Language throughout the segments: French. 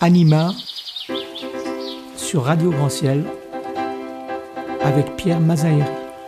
Anima sur Radio Grand Ciel avec Pierre Mazaheri.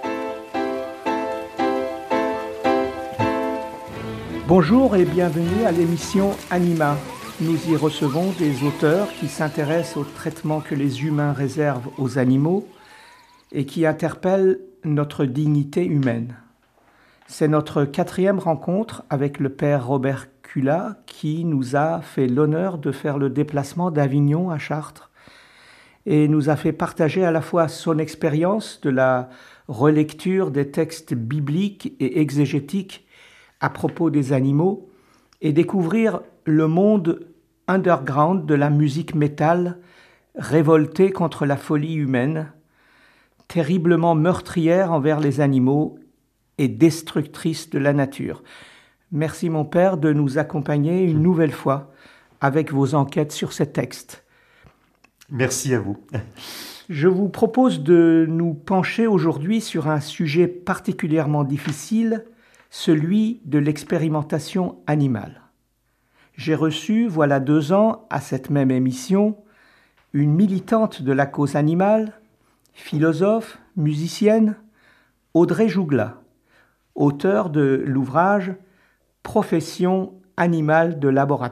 Bonjour et bienvenue à l'émission Anima. Nous y recevons des auteurs qui s'intéressent au traitement que les humains réservent aux animaux et qui interpellent notre dignité humaine. C'est notre 4e rencontre avec le père Robert Cula qui nous a fait l'honneur de faire le déplacement d'Avignon à Chartres et nous a fait partager à la fois son expérience de la relecture des textes bibliques et exégétiques à propos des animaux et découvrir le monde underground de la musique métal révoltée contre la folie humaine, terriblement meurtrière envers les animaux et destructrice de la nature. Merci mon père de nous accompagner une nouvelle fois avec vos enquêtes sur ces textes. Merci à vous. Je vous propose de nous pencher aujourd'hui sur un sujet particulièrement difficile, celui de l'expérimentation animale. J'ai reçu, voilà 2 ans, à cette même émission, une militante de la cause animale, philosophe, musicienne, Audrey Jougla, auteur de l'ouvrage « Profession animale de laboratoire »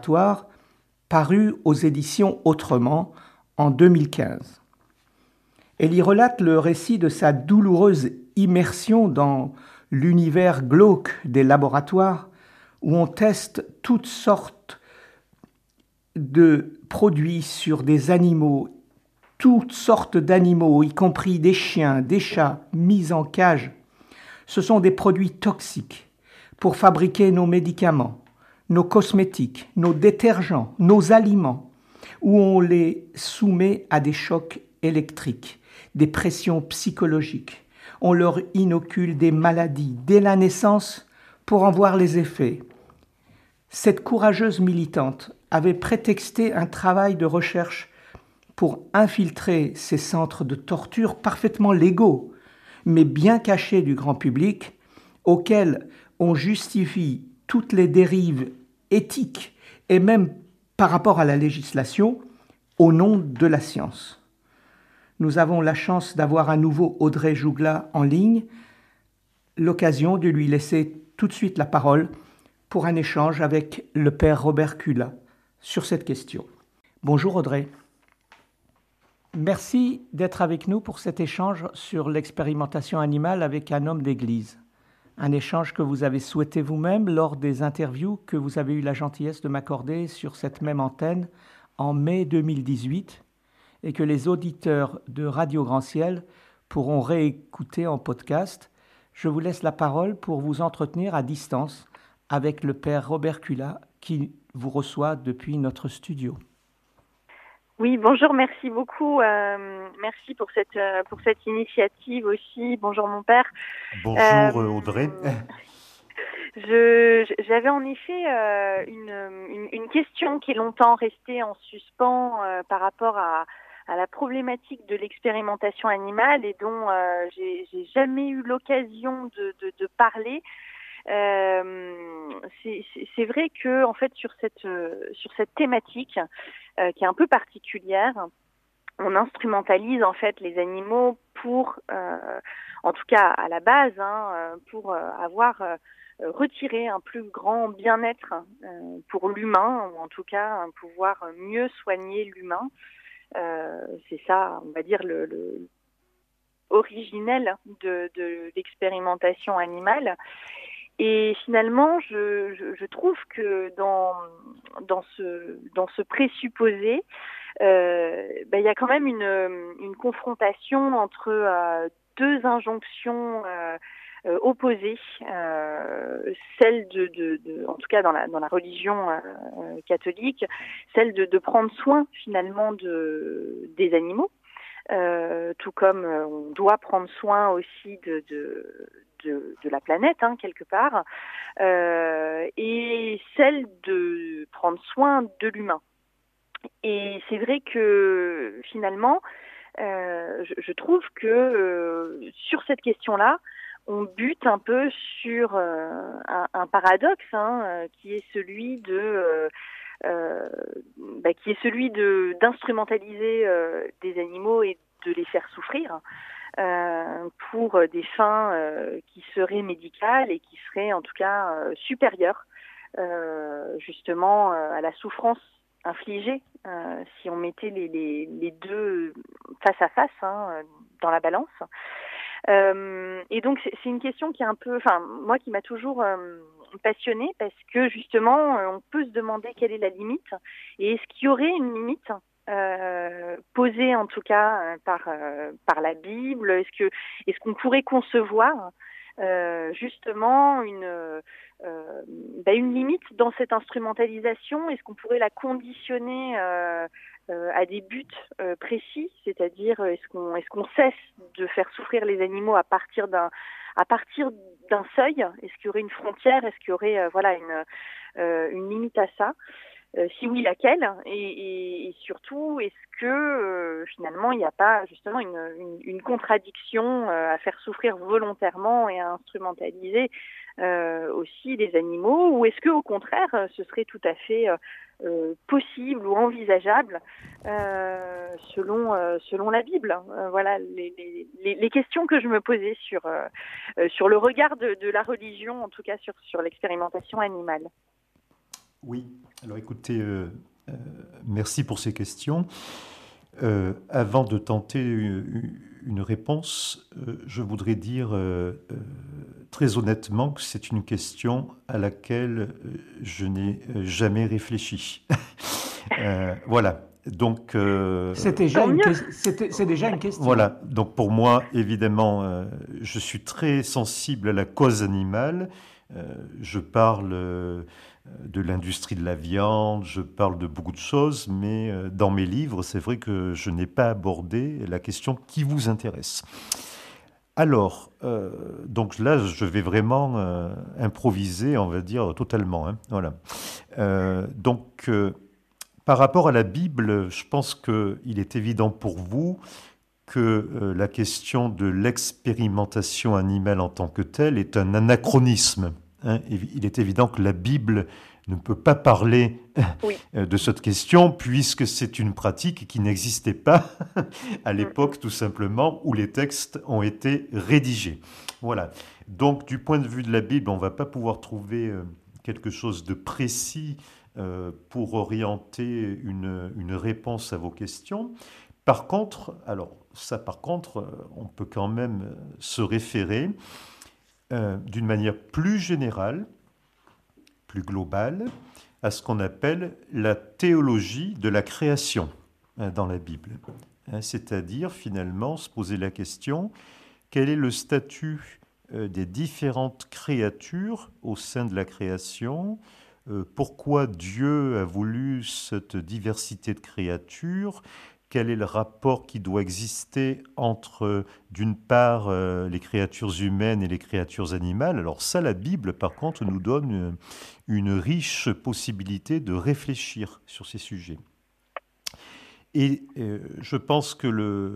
paru aux éditions Autrement en 2015. Elle y relate le récit de sa douloureuse immersion dans l'univers glauque des laboratoires où on teste toutes sortes de produits sur des animaux, toutes sortes d'animaux, y compris des chiens, des chats mis en cage. Ce sont des produits toxiques pour fabriquer nos médicaments, nos cosmétiques, nos détergents, nos aliments, où on les soumet à des chocs électriques, des pressions psychologiques. On leur inocule des maladies dès la naissance pour en voir les effets. Cette courageuse militante avait prétexté un travail de recherche pour infiltrer ces centres de torture parfaitement légaux, mais bien cachés du grand public, auxquels on justifie toutes les dérives éthiques et même par rapport à la législation au nom de la science. Nous avons la chance d'avoir à nouveau Audrey Jougla en ligne, l'occasion de lui laisser tout de suite la parole pour un échange avec le père Robert Cula sur cette question. Bonjour Audrey. Merci d'être avec nous pour cet échange sur l'expérimentation animale avec un homme d'église. Un échange que vous avez souhaité vous-même lors des interviews que vous avez eu la gentillesse de m'accorder sur cette même antenne en mai 2018 et que les auditeurs de Radio Grand Ciel pourront réécouter en podcast. Je vous laisse la parole pour vous entretenir à distance avec le père Robert Cula qui vous reçoit depuis notre studio. Oui, bonjour, merci beaucoup. Merci pour cette initiative aussi. Bonjour mon père. Bonjour Audrey. J'avais en effet une question qui est longtemps restée en suspens par rapport à la problématique de l'expérimentation animale et dont j'ai jamais eu l'occasion de parler. C'est vrai que en fait sur cette thématique qui est un peu particulière, on instrumentalise en fait les animaux pour, en tout cas à la base, pour avoir retiré un plus grand bien-être pour l'humain, ou en tout cas pouvoir mieux soigner l'humain. C'est ça, on va dire le originel de l'expérimentation animale. Et finalement, je trouve que dans ce présupposé, il y a quand même une confrontation entre 2 injonctions opposées, celle en tout cas dans la religion catholique, celle de prendre soin finalement des animaux, tout comme on doit prendre soin aussi de la planète, quelque part, et celle de prendre soin de l'humain. Et c'est vrai que finalement, je trouve que sur cette question-là, on bute un peu sur un paradoxe qui est celui de qui est celui d'instrumentaliser des animaux et de les faire souffrir pour des fins qui seraient médicales et qui seraient en tout cas supérieures justement à la souffrance infligée si on mettait les deux face à face dans la balance. Et donc c'est une question qui est un peu, moi qui m'a toujours passionnée, parce que justement on peut se demander quelle est la limite et est-ce qu'il y aurait une limite posée en tout cas par la Bible. Est-ce qu'on pourrait concevoir justement une limite dans cette instrumentalisation? Est-ce qu'on pourrait la conditionner à des buts précis, c'est-à-dire est-ce qu'on cesse de faire souffrir les animaux à partir d'un seuil? Est-ce qu'il y aurait une frontière? Est-ce qu'il y aurait une limite à ça? Si oui, laquelle? Et surtout, est-ce que finalement il n'y a pas justement une contradiction à faire souffrir volontairement et à instrumentaliser aussi les animaux, ou est-ce que au contraire ce serait tout à fait possible ou envisageable selon la Bible? Voilà les questions que je me posais sur le regard de la religion, en tout cas sur l'expérimentation animale. Oui, alors écoutez, merci pour ces questions. Avant de tenter une réponse, je voudrais dire très honnêtement que c'est une question à laquelle je n'ai jamais réfléchi. Voilà. Donc, c'est déjà une question. Voilà. Donc pour moi, évidemment, je suis très sensible à la cause animale. Je parle de l'industrie de la viande, je parle de beaucoup de choses, mais dans mes livres, c'est vrai que je n'ai pas abordé la question qui vous intéresse. Alors, donc là, je vais vraiment improviser, on va dire, totalement. Voilà. Donc, par rapport à la Bible, je pense qu'il est évident pour vous que la question de l'expérimentation animale en tant que telle est un anachronisme. Il est évident que la Bible ne peut pas parler de cette question, puisque c'est une pratique qui n'existait pas à l'époque, tout simplement, où les textes ont été rédigés. Voilà. Donc, du point de vue de la Bible, on ne va pas pouvoir trouver quelque chose de précis pour orienter une réponse à vos questions. Par contre, on peut quand même se référer d'une manière plus générale, plus globale, à ce qu'on appelle la théologie de la création dans la Bible. C'est-à-dire, finalement, se poser la question, quel est le statut des différentes créatures au sein de la création? Pourquoi Dieu a voulu cette diversité de créatures? Quel est le rapport qui doit exister entre, d'une part, les créatures humaines et les créatures animales? Alors ça, la Bible, par contre, nous donne une riche possibilité de réfléchir sur ces sujets. Et je pense que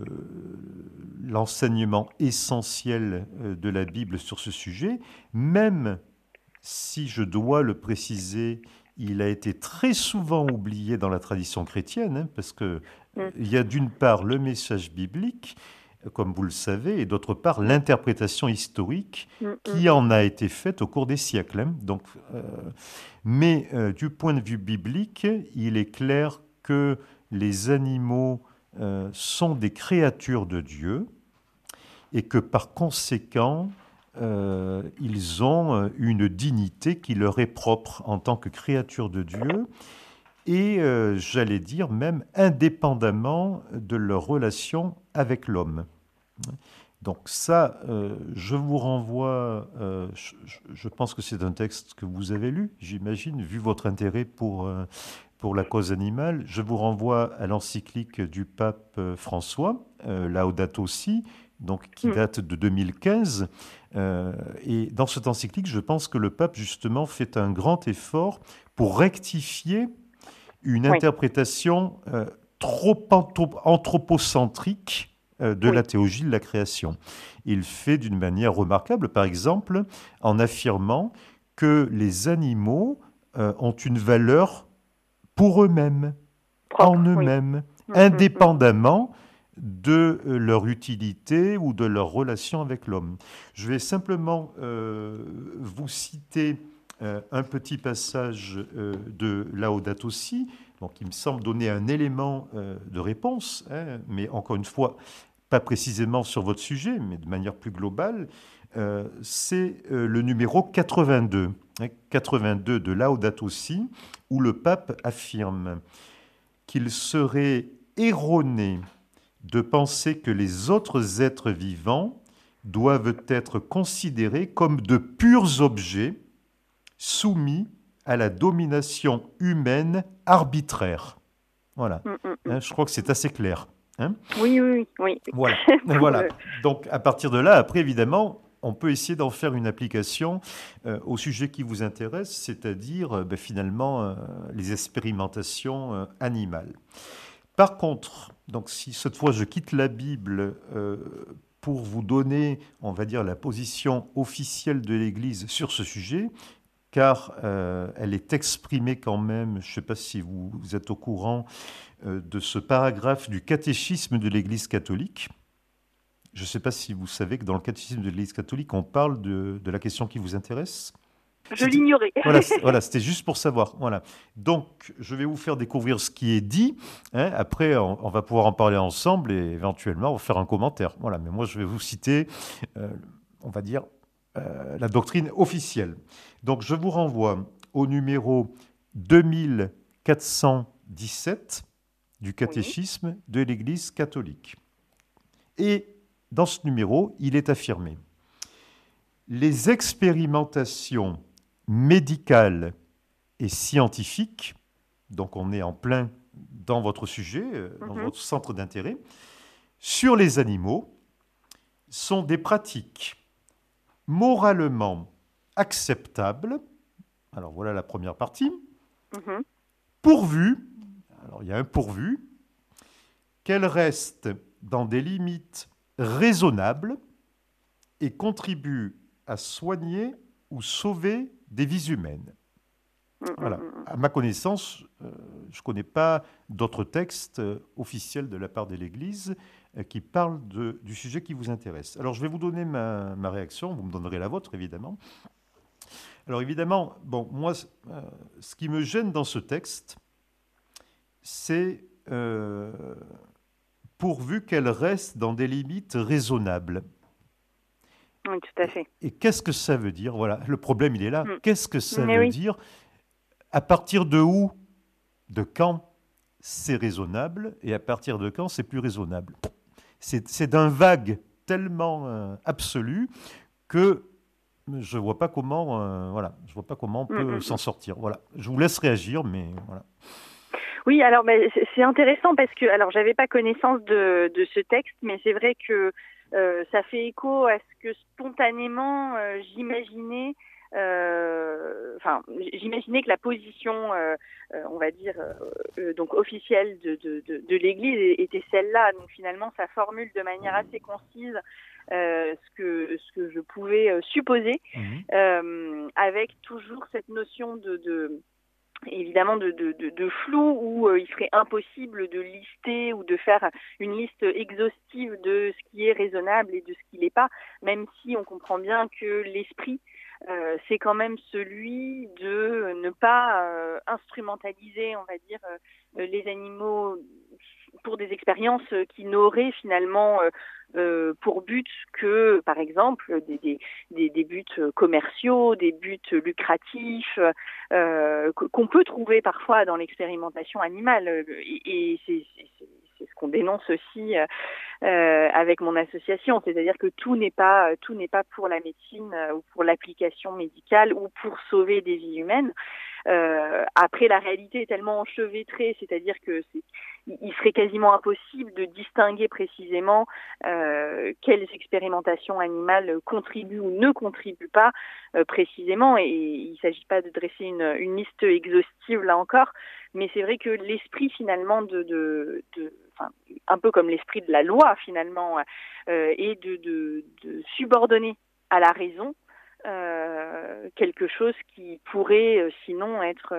l'enseignement essentiel de la Bible sur ce sujet, même si je dois le préciser, il a été très souvent oublié dans la tradition chrétienne, parce que il y a d'une part le message biblique, comme vous le savez, et d'autre part l'interprétation historique qui en a été faite au cours des siècles. Donc, mais du point de vue biblique, il est clair que les animaux sont des créatures de Dieu et que par conséquent, ils ont une dignité qui leur est propre en tant que créatures de Dieu et, j'allais dire, même indépendamment de leur relation avec l'homme. Donc ça, je vous renvoie, je pense que c'est un texte que vous avez lu, j'imagine, vu votre intérêt pour la cause animale. Je vous renvoie à l'encyclique du pape François, Laudato Si', donc, qui date de 2015. Et dans cette encyclique, je pense que le pape, justement, fait un grand effort pour rectifier une interprétation trop anthropocentrique de la théologie de la création. Il fait d'une manière remarquable, par exemple, en affirmant que les animaux ont une valeur pour eux-mêmes, Propre, en oui. eux-mêmes, indépendamment de leur utilité ou de leur relation avec l'homme. Je vais simplement vous citer un petit passage de Laudato Si, qui me semble donner un élément de réponse, hein, mais encore une fois, pas précisément sur votre sujet, mais de manière plus globale. C'est le numéro 82, hein, 82 de Laudato Si, où le pape affirme qu'il serait erroné de penser que les autres êtres vivants doivent être considérés comme de purs objets soumis à la domination humaine arbitraire. Voilà. Hein, je crois que c'est assez clair. Hein. Oui, oui, oui. Voilà. Voilà. Donc, à partir de là, après, évidemment, on peut essayer d'en faire une application au sujet qui vous intéresse, c'est-à-dire finalement les expérimentations animales. Par contre, donc si cette fois je quitte la Bible pour vous donner, on va dire, la position officielle de l'Église sur ce sujet, car elle est exprimée quand même, je ne sais pas si vous êtes au courant de ce paragraphe du catéchisme de l'Église catholique. Je ne sais pas si vous savez que dans le catéchisme de l'Église catholique, on parle de la question qui vous intéresse. Je l'ignorais. Voilà, c'était juste pour savoir. Voilà. Donc, je vais vous faire découvrir ce qui est dit. Hein. Après, on va pouvoir en parler ensemble et éventuellement, on va faire un commentaire. Voilà. Mais moi, je vais vous citer, on va dire, la doctrine officielle. Donc, je vous renvoie au numéro 2417 du catéchisme de l'Église catholique. Et dans ce numéro, il est affirmé: les expérimentations médicales et scientifiques, donc on est en plein dans votre sujet, dans votre centre d'intérêt, sur les animaux, sont des pratiques moralement acceptables. Alors voilà la première partie. Pourvu, alors il y a un pourvu, qu'elles restent dans des limites raisonnables et contribuent à soigner ou sauver des vies humaines. Voilà. À ma connaissance, je ne connais pas d'autres textes officiels de la part de l'Église qui parlent du sujet qui vous intéresse. Alors, je vais vous donner ma réaction, vous me donnerez la vôtre, évidemment. Alors, évidemment, bon, moi, ce qui me gêne dans ce texte, c'est pourvu qu'elle reste dans des limites raisonnables. Oui, tout à fait. Et qu'est-ce que ça veut dire? Voilà, le problème, il est là. Qu'est-ce que ça veut dire? À partir de où, de quand c'est raisonnable et à partir de quand c'est plus raisonnable? C'est d'un vague tellement absolu que je vois pas comment, voilà, je vois pas comment on peut s'en sortir. Voilà, je vous laisse réagir, mais voilà. Oui, alors c'est intéressant parce que, alors j'avais pas connaissance de ce texte, mais c'est vrai que ça fait écho à ce que spontanément j'imaginais. J'imaginais que la position, on va dire, donc officielle de l'Église était celle-là. Donc finalement, ça formule de manière assez concise ce que je pouvais supposer, avec toujours cette notion évidemment de flou où il serait impossible de lister ou de faire une liste exhaustive de ce qui est raisonnable et de ce qui l'est pas, même si on comprend bien que l'esprit c'est quand même celui de ne pas instrumentaliser, on va dire, les animaux pour des expériences qui n'auraient finalement pour but que, par exemple, des buts commerciaux, des buts lucratifs, qu'on peut trouver parfois dans l'expérimentation animale. Et c'est ce qu'on dénonce aussi avec mon association, c'est-à-dire que tout n'est pas pour la médecine ou pour l'application médicale ou pour sauver des vies humaines. Après, la réalité est tellement enchevêtrée, c'est-à-dire que il serait quasiment impossible de distinguer précisément quelles expérimentations animales contribuent ou ne contribuent pas précisément. Et il ne s'agit pas de dresser une liste exhaustive là encore, mais c'est vrai que l'esprit finalement un peu comme l'esprit de la loi finalement, est de subordonner à la raison quelque chose qui pourrait sinon être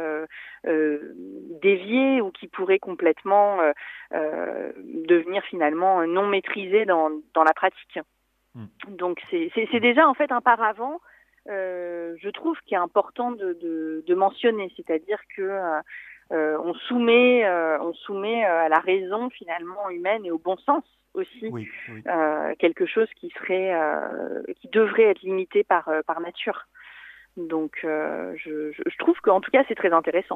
dévié ou qui pourrait complètement devenir finalement non maîtrisé dans la pratique. Donc c'est déjà en fait un paravent, je trouve, qui est important de mentionner, c'est-à-dire que on soumet à la raison finalement humaine et au bon sens aussi, oui. quelque chose qui devrait être limité par nature. Donc je trouve qu'en tout cas c'est très intéressant.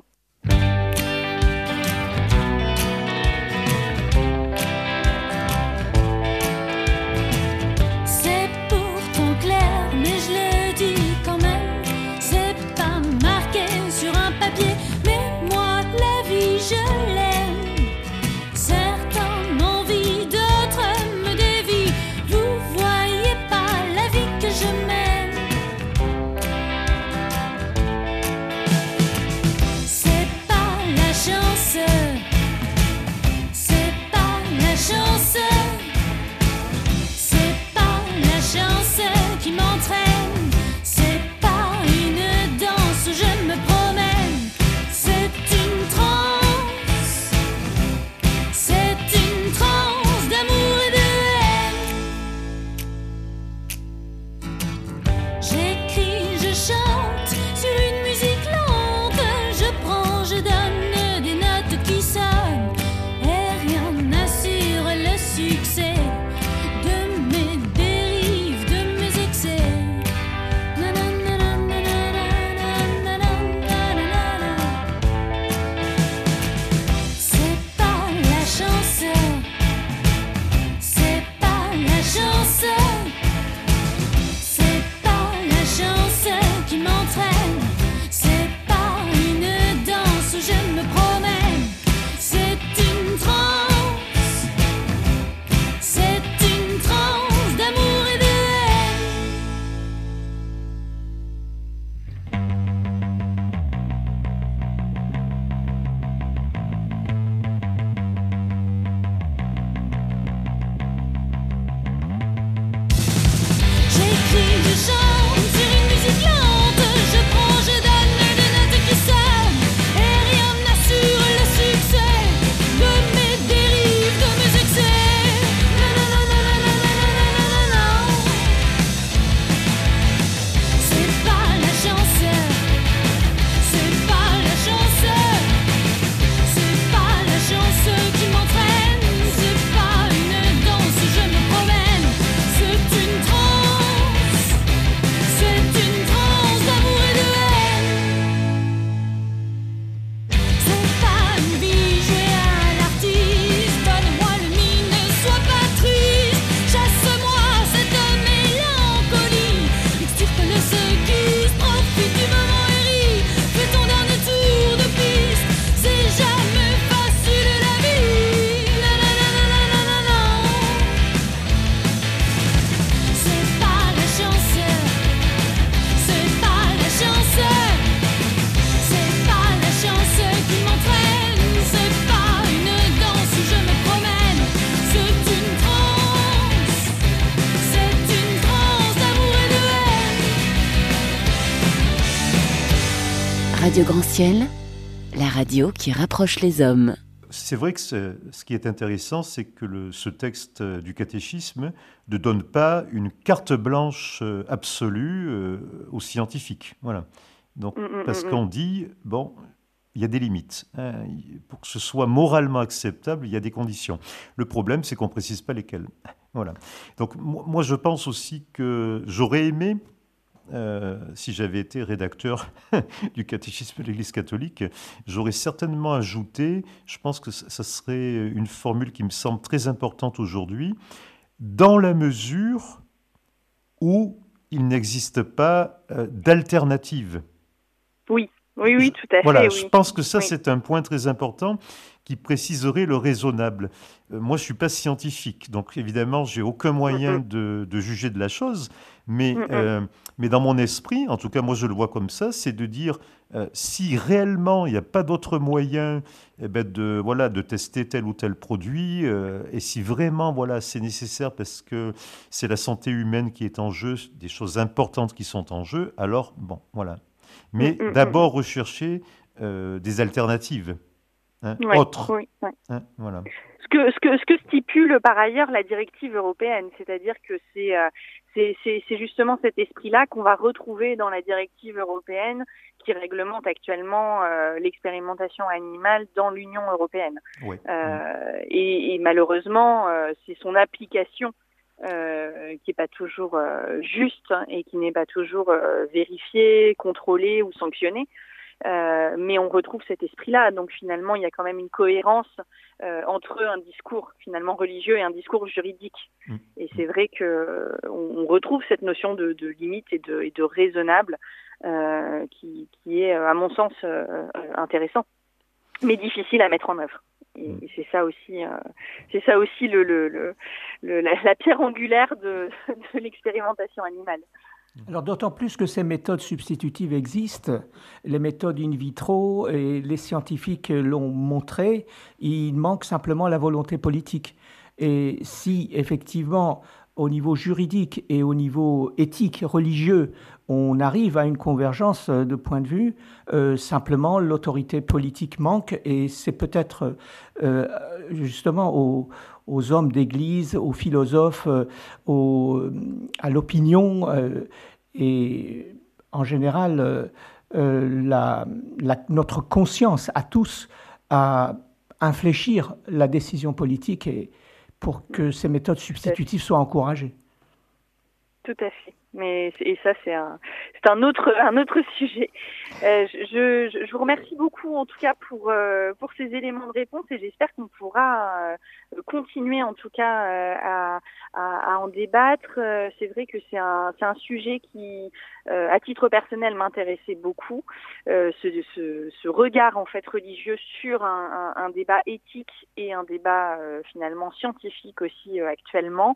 C'est pourtant clair, mais je le dis quand même, c'est pas marqué sur un papier, mais moi la vie je l'aime. Certains m'envient, d'autres me dévient. Vous voyez pas la vie que je mène. C'est pas la chance, c'est pas la chance, c'est pas la chance qui m'entraîne. C'est pas une danse où je me promène. C'est une transe, c'est une transe d'amour et de haine. J'écris, je chante sur une musique lente. Je prends, je donne des notes qui sonnent. Et rien n'assure le succès de mes dérives, de mes excès. C'est pas la chance, c'est pas la chance, c'est pas la chance qui m'entraîne. C'est pas une danse où je me promène. C'est une transe, c'est une transe d'amour et de j'écris, je chante sur une musique lente. Je prends, je donne des notes qui sonnent. Et rien n'assure le succès de mes dérives, de mes excès. Non. C'est pas la chance, c'est pas la chance, c'est pas la chance qui m'entraîne. C'est pas une danse où je me promène. C'est une transe, c'est une transe d'amour et de haine. C'est pas une vie jouée à l'artiste. Donne-moi le mine, ne sois pas triste. Chasse-moi cette mélancolie. Extirpe le secours, profite du moment et ris. Fais ton dernier tour de piste. C'est jamais facile la vie. Non. C'est pas la chance, c'est pas la chance, c'est pas la chance qui m'entraîne. C'est pas une danse où je me promène. C'est une transe d'amour et de haine. Radio Grand Ciel, la radio qui rapproche les hommes. C'est vrai que ce qui est intéressant, c'est que ce texte du catéchisme ne donne pas une carte blanche absolue aux scientifiques. Voilà. Donc, parce qu'on dit, bon, il y a des limites. Hein. Pour que ce soit moralement acceptable, il y a des conditions. Le problème, c'est qu'on ne précise pas lesquelles. Voilà. Donc, moi, je pense aussi que j'aurais aimé, si j'avais été rédacteur du catéchisme de l'Église catholique, j'aurais certainement ajouté, je pense que ça serait une formule qui me semble très importante aujourd'hui, dans la mesure où il n'existe pas d'alternative. Oui, tout à fait. Voilà, Oui. je pense que ça, Oui. c'est un point très important qui préciserait le raisonnable. Moi, je ne suis pas scientifique, donc évidemment, je n'ai aucun moyen de juger de la chose, mais Mais dans mon esprit, en tout cas moi je le vois comme ça, c'est de dire si réellement il n'y a pas d'autre moyen de tester tel ou tel produit, et si vraiment c'est nécessaire parce que c'est la santé humaine qui est en jeu, des choses importantes qui sont en jeu, alors bon, voilà. Mais d'abord rechercher des alternatives autres. Oui. Hein, voilà. Ce que stipule par ailleurs la directive européenne, c'est-à-dire que c'est justement cet esprit-là qu'on va retrouver dans la directive européenne qui réglemente actuellement l'expérimentation animale dans l'Union européenne. Oui. Et malheureusement, c'est son application qui n'est pas toujours juste et qui n'est pas toujours vérifiée, contrôlée ou sanctionnée. Mais on retrouve cet esprit-là. Donc finalement, il y a quand même une cohérence entre un discours finalement religieux et un discours juridique. Et c'est vrai que on retrouve cette notion de limite et de raisonnable qui est, à mon sens, intéressant, mais difficile à mettre en œuvre. Et c'est ça aussi la pierre angulaire de l'expérimentation animale. Alors d'autant plus que ces méthodes substitutives existent, les méthodes in vitro, et les scientifiques l'ont montré, il manque simplement la volonté politique. Et si effectivement, au niveau juridique et au niveau éthique, religieux, on arrive à une convergence de points de vue, simplement l'autorité politique manque, et c'est peut-être justement aux hommes d'église, aux philosophes, à l'opinion et en général notre conscience à tous à infléchir la décision politique et pour que ces méthodes substitutives soient encouragées. Tout à fait. Et ça, c'est un autre sujet. Je vous remercie beaucoup, en tout cas, pour ces éléments de réponse, et j'espère qu'on pourra continuer, en tout cas, à en débattre. C'est vrai que c'est un sujet qui, à titre personnel, m'intéressait beaucoup. Ce regard, en fait, religieux sur un débat éthique et un débat, finalement, scientifique aussi, actuellement.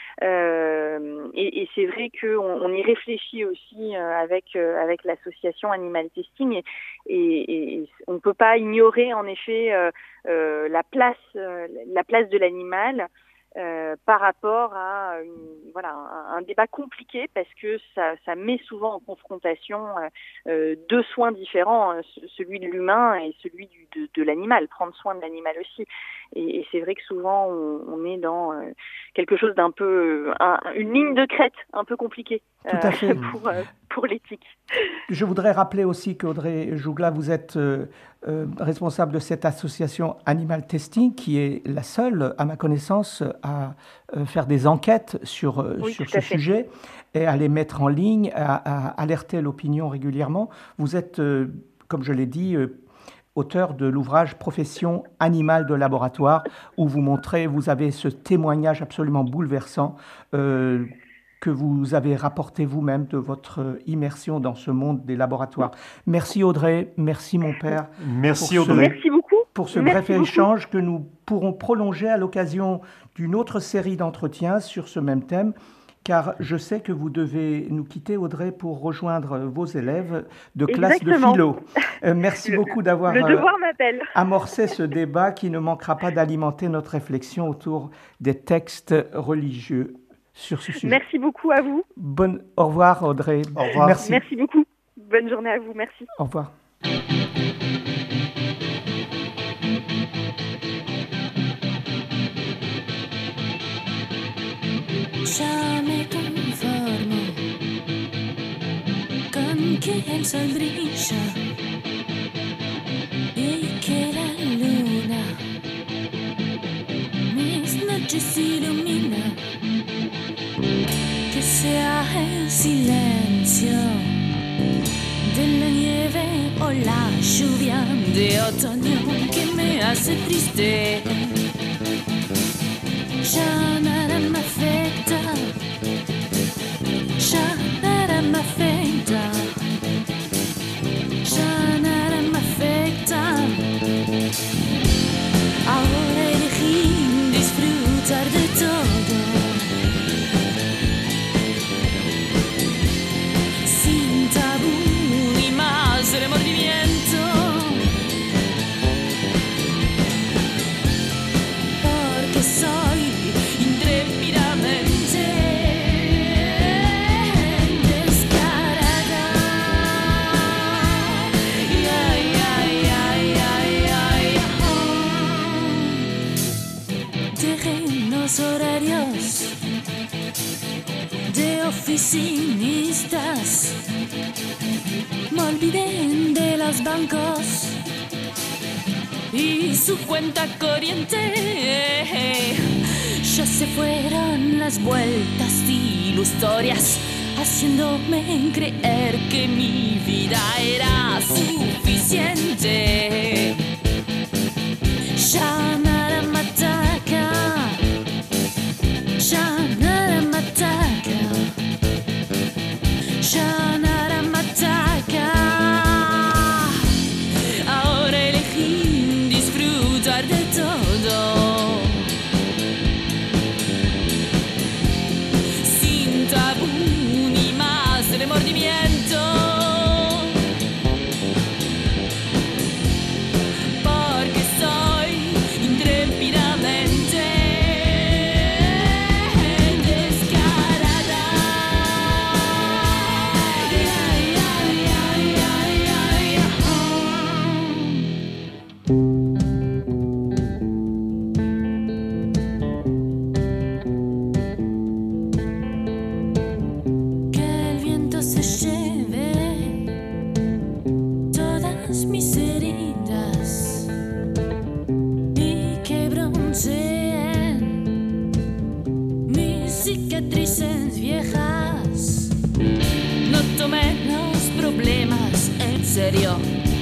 Et c'est vrai qu'on y réfléchit aussi avec l'association Animal Testing et on ne peut pas ignorer en effet la place de l'animal par rapport à un débat compliqué, parce que ça met souvent en confrontation deux soins différents, celui de l'humain et celui de l'animal, prendre soin de l'animal aussi. Et c'est vrai que souvent on est dans quelque chose d'un peu une ligne de crête un peu compliquée pour l'éthique. Je voudrais rappeler aussi qu'Audrey Jougla, vous êtes responsable de cette association Animal Testing, qui est la seule, à ma connaissance, à faire des enquêtes sur ce sujet et à les mettre en ligne, à alerter l'opinion régulièrement. Vous êtes, comme je l'ai dit, auteur de l'ouvrage Profession animale de laboratoire, où vous avez ce témoignage absolument bouleversant que vous avez rapporté vous-même de votre immersion dans ce monde des laboratoires. Merci Audrey, merci mon père. Merci Audrey. Merci beaucoup. Pour ce bref échange que nous pourrons prolonger à l'occasion d'une autre série d'entretiens sur ce même thème, car je sais que vous devez nous quitter, Audrey, pour rejoindre vos élèves de classe de philo. Merci beaucoup d'avoir amorcé ce débat qui ne manquera pas d'alimenter notre réflexion autour des textes religieux sur ce sujet. Merci beaucoup à vous. Au revoir, Audrey. Au revoir. Merci beaucoup. Bonne journée à vous. Merci. Au revoir. Me conformo con que el sol brilla y que la luna mis noches ilumina, que sea el silencio de la nieve o la lluvia de otoño que me hace triste. Ya nada me afecta, ya nada me afecta, ya nada me afecta. Ahora elegí disfrutar de todo los bancos y su cuenta corriente. Ya se fueron las vueltas y las historias, haciéndome creer que mi vida era suficiente. Ya nada me ataca, ya nada me ataca, ya nada me ataca. Ahora elegí disfrutar de todo, sin tabú ni más remordimiento, porque soy intrépidamente descarada. Que el viento se lleve todas mis heridas y que bronceen mis cicatrices viejas. No tomé los problemas en serio.